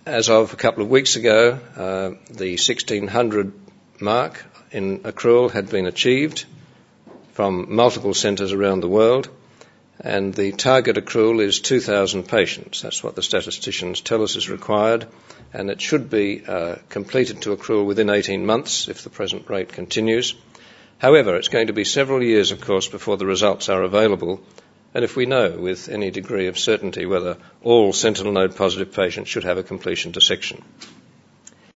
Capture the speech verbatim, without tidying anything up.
as of a couple of weeks ago, uh, the sixteen hundred mark in accrual had been achieved from multiple centres around the world, and the target accrual is two thousand patients. That's what the statisticians tell us is required, and it should be uh, completed to accrual within eighteen months if the present rate continues. However, it's going to be several years, of course, before the results are available, and if we know with any degree of certainty whether all sentinel node positive patients should have a completion dissection.